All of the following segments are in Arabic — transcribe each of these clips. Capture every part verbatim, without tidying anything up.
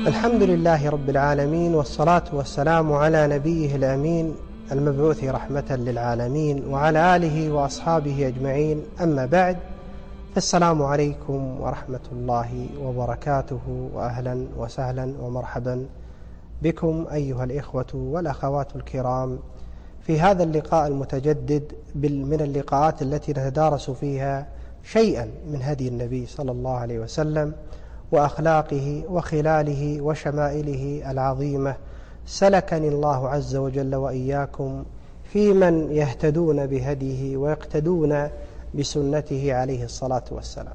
الحمد لله رب العالمين، والصلاة والسلام على نبيه الأمين المبعوث رحمة للعالمين وعلى آله وأصحابه أجمعين. أما بعد، فالسلام عليكم ورحمة الله وبركاته، وأهلا وسهلا ومرحبا بكم أيها الإخوة والأخوات الكرام في هذا اللقاء المتجدد من اللقاءات التي نتدارس فيها شيئا من هدي النبي صلى الله عليه وسلم وأخلاقه وخلاله وشمائله العظيمة. سلكني الله عز وجل وإياكم في من يهتدون بهديه ويقتدون بسنته عليه الصلاة والسلام.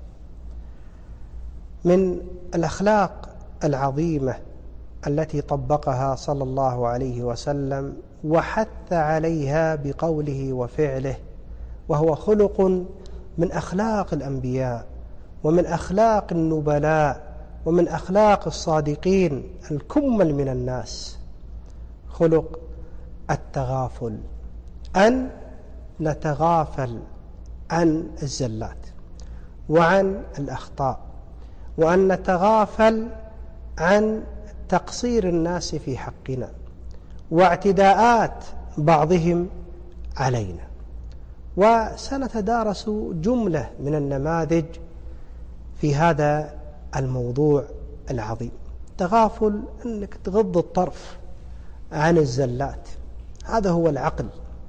من الأخلاق العظيمة التي طبقها صلى الله عليه وسلم وحث عليها بقوله وفعله، وهو خلق من أخلاق الأنبياء ومن أخلاق النبلاء ومن أخلاق الصادقين الكمل من الناس، خلق التغافل، أن نتغافل عن الزلات وعن الأخطاء، وأن نتغافل عن تقصير الناس في حقنا واعتداءات بعضهم علينا. وسنتدارس جملة من النماذج في هذا الموضوع العظيم. تغافل، أنك تغض الطرف عن الزلات، هذا هو العقل.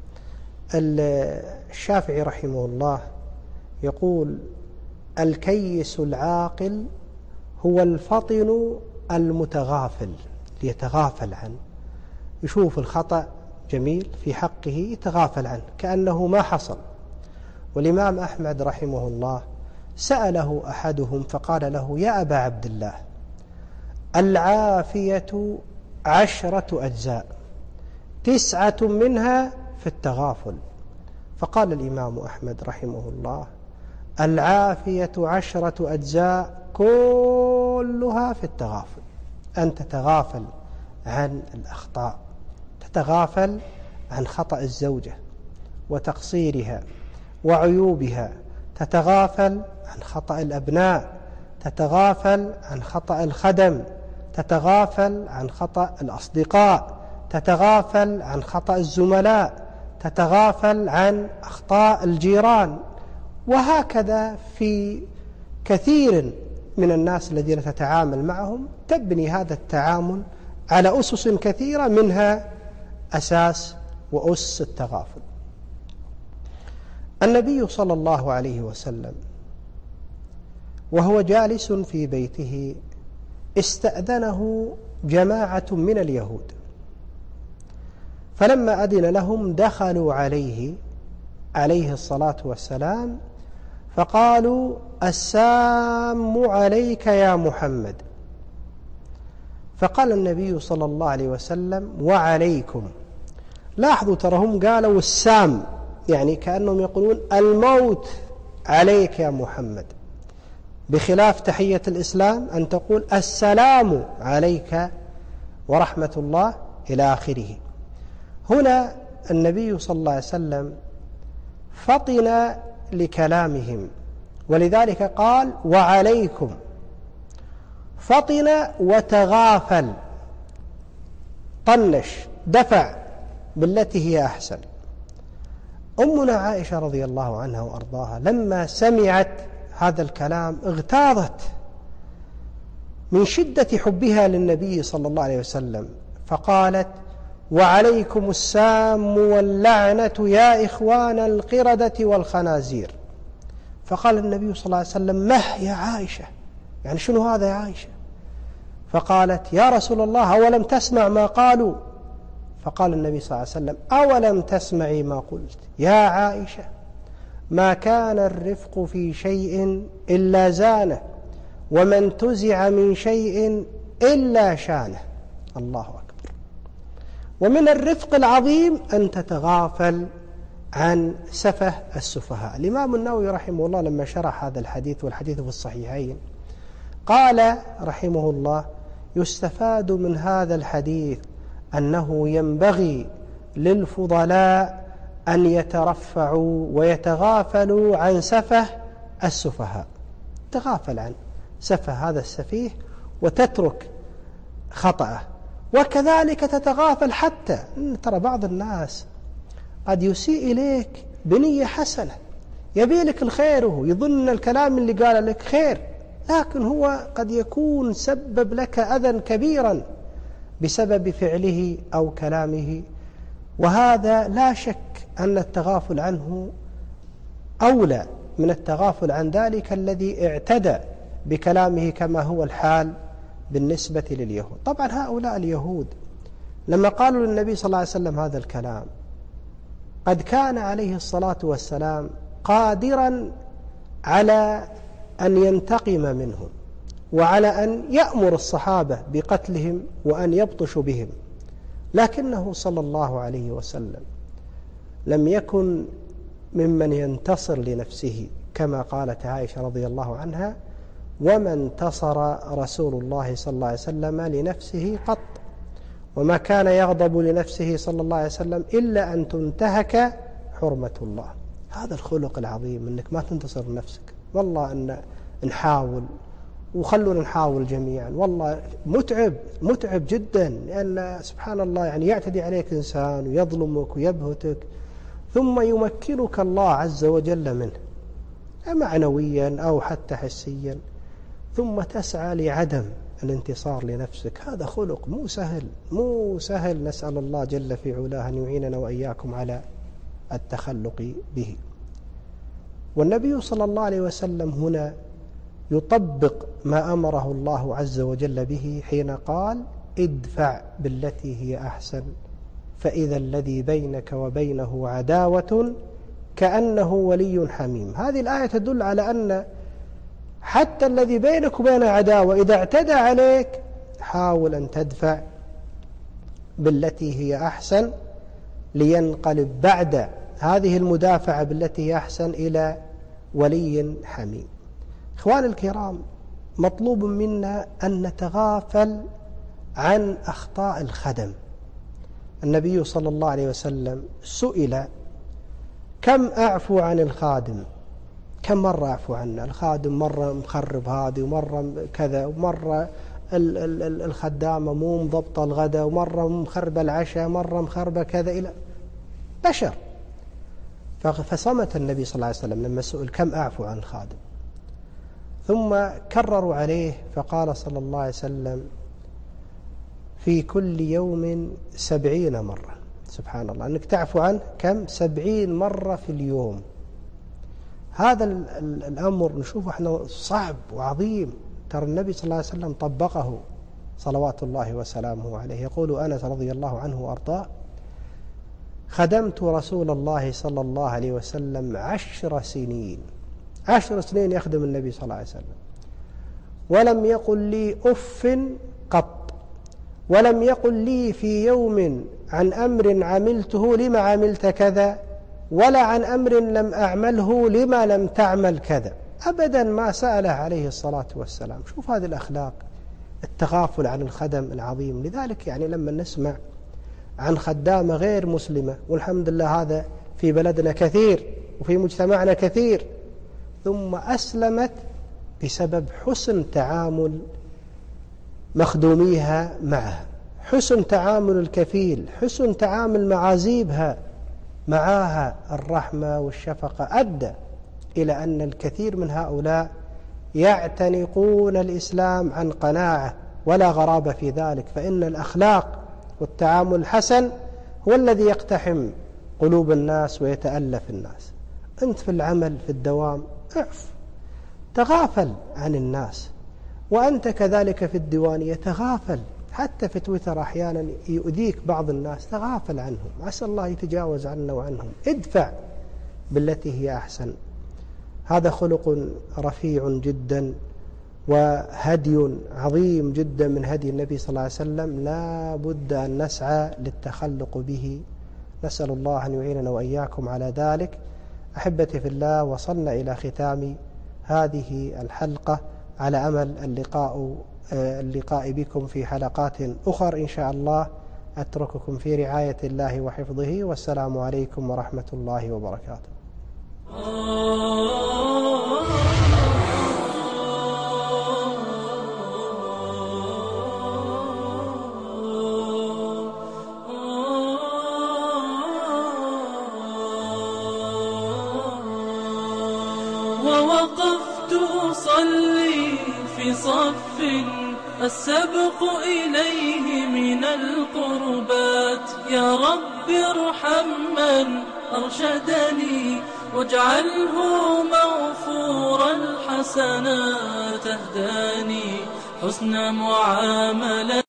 الشافعي رحمه الله يقول: الكيس العاقل هو الفطن المتغافل، ليتغافل عنه، يشوف الخطأ جميل في حقه يتغافل عنه كأنه ما حصل. والإمام أحمد رحمه الله سأله أحدهم فقال له: يا أبا عبد الله، العافية عشرة أجزاء، تسعة منها في التغافل. فقال الإمام أحمد رحمه الله: العافية عشرة أجزاء كلها في التغافل. أن تتغافل عن الأخطاء، تتغافل عن خطأ الزوجة وتقصيرها وعيوبها، تتغافل عن خطأ الأبناء، تتغافل عن خطأ الخدم، تتغافل عن خطأ الأصدقاء، تتغافل عن خطأ الزملاء، تتغافل عن أخطاء الجيران، وهكذا في كثير من الناس الذين تتعامل معهم. تبني هذا التعامل على أسس كثيرة، منها أساس وأس التغافل. النبي صلى الله عليه وسلم وهو جالس في بيته استأذنه جماعة من اليهود، فلما أذن لهم دخلوا عليه عليه الصلاة والسلام فقالوا: السام عليك يا محمد. فقال النبي صلى الله عليه وسلم: وعليكم. لاحظوا، ترهم قالوا السام، يعني كأنهم يقولون الموت عليك يا محمد، بخلاف تحية الإسلام أن تقول السلام عليك ورحمة الله إلى آخره. هنا النبي صلى الله عليه وسلم فطن لكلامهم، ولذلك قال: وعليكم. فطن وتغافل، طنش، دفع بالتي هي أحسن. أمنا عائشة رضي الله عنها وأرضاها لما سمعت هذا الكلام اغتاظت من شدة حبها للنبي صلى الله عليه وسلم، فقالت: وعليكم السام واللعنة يا إخوان القردة والخنازير. فقال النبي صلى الله عليه وسلم: مه يا عائشة، يعني شنو هذا يا عائشة؟ فقالت: يا رسول الله، أولم تسمع ما قالوا؟ فقال النبي صلى الله عليه وسلم: أولم تسمعي ما قلت يا عائشة؟ ما كان الرفق في شيء إلا زانه، وما انتزع من شيء إلا شانه. الله أكبر. ومن الرفق العظيم أن تتغافل عن سفه السفهاء. الإمام النووي رحمه الله لما شرح هذا الحديث، والحديث في الصحيحين، قال رحمه الله: يستفاد من هذا الحديث أنه ينبغي للفضلاء أن يترفعوا ويتغافلوا عن سفه السفهاء. تغافل عن سفه هذا السفيه وتترك خطأه. وكذلك تتغافل، حتى ترى بعض الناس قد يسيء إليك بنية حسنة، يبي لك الخير، وهو يظن الكلام اللي قال لك خير، لكن هو قد يكون سبب لك أذى كبيرا بسبب فعله أو كلامه. وهذا لا شك أن التغافل عنه أولى من التغافل عن ذلك الذي اعتدى بكلامه، كما هو الحال بالنسبة لليهود. طبعا هؤلاء اليهود لما قالوا للنبي صلى الله عليه وسلم هذا الكلام، قد كان عليه الصلاة والسلام قادرا على أن ينتقم منهم، وعلى أن يأمر الصحابة بقتلهم وأن يبطشوا بهم، لكنه صلى الله عليه وسلم لم يكن ممن ينتصر لنفسه، كما قالت عائشة رضي الله عنها: وما انتصر رسول الله صلى الله عليه وسلم لنفسه قط، وما كان يغضب لنفسه صلى الله عليه وسلم إلا أن تنتهك حرمة الله. هذا الخلق العظيم، أنك ما تنتصر لنفسك. والله أن نحاول، وخلونا نحاول جميعا، والله متعب متعب جدا، لأن سبحان الله يعني يعتدي عليك إنسان ويظلمك ويبهتك، ثم يمكنك الله عز وجل منه معنويا أو حتى حسيا، ثم تسعى لعدم الانتصار لنفسك. هذا خلق مو سهل مو سهل نسأل الله جل في علاه أن يعيننا وإياكم على التخلق به. والنبي صلى الله عليه وسلم هنا يطبق ما أمره الله عز وجل به حين قال: ادفع بالتي هي أحسن فإذا الذي بينك وبينه عداوة كأنه ولي حميم. هذه الآية تدل على أن حتى الذي بينك وبينه عداوة إذا اعتدى عليك حاول أن تدفع بالتي هي أحسن، لينقلب بعد هذه المدافعة بالتي هي أحسن إلى ولي حميم. إخواني الكرام، مطلوب منا أن نتغافل عن أخطاء الخدم. النبي صلى الله عليه وسلم سئل: كم أعفو عن الخادم؟ كم مرة أعفو عنه الخادم؟ مرة مخرب هذه، ومرة كذا، ومرة الخدامة مو مضبطة الغداء، ومرة مخربة العشاء، مرة مخربة كذا، إلى بشر. فصمت النبي صلى الله عليه وسلم لما سئل كم أعفو عن الخادم، ثم كرروا عليه فقال صلى الله عليه وسلم: في كل يوم سبعين مرة. سبحان الله، أنك تعفو عنه كم؟ سبعين مرة في اليوم. هذا الأمر نشوفه احنا صعب وعظيم. ترى النبي صلى الله عليه وسلم طبقه صلوات الله وسلامه عليه. يقول أنس رضي الله عنه وأرضاه: خدمت رسول الله صلى الله عليه وسلم عشر سنين عشر سنين يخدم النبي صلى الله عليه وسلم، ولم يقل لي أف قط، ولم يقل لي في يوم عن أمر عملته لما عملت كذا، ولا عن أمر لم أعمله لما لم تعمل كذا. أبدا ما سأله عليه الصلاة والسلام. شوف هذه الأخلاق، التغافل عن الخدم العظيم. لذلك يعني لما نسمع عن خدامة غير مسلمة، والحمد لله هذا في بلدنا كثير وفي مجتمعنا كثير، ثم أسلمت بسبب حسن تعامل مخدوميها معها، حسن تعامل الكفيل، حسن تعامل معازيبها معها، الرحمة والشفقة، أدى إلى أن الكثير من هؤلاء يعتنقون الإسلام عن قناعة، ولا غرابة في ذلك، فإن الأخلاق والتعامل الحسن هو الذي يقتحم قلوب الناس ويتألف الناس. أنت في العمل في الدوام اعف، تغافل عن الناس، وأنت كذلك في الديوانية تغافل، حتى في تويتر أحيانا يؤذيك بعض الناس، تغافل عنهم، عسى الله يتجاوز عنا وعنهم. ادفع بالتي هي أحسن. هذا خلق رفيع جدا وهدي عظيم جدا من هدي النبي صلى الله عليه وسلم، لا بد أن نسعى للتخلق به. نسأل الله أن يعيننا وإياكم على ذلك. أحبتي في الله، وصلنا إلى ختام هذه الحلقة، على أمل اللقاء اللقاء بكم في حلقات أخرى إن شاء الله. أترككم في رعاية الله وحفظه، والسلام عليكم ورحمة الله وبركاته. ووقفت أصلي في صف السبق إليه من القربات. يا رب ارحم من أرشدني واجعله مغفور الحسنات. اهداني حسن معاملة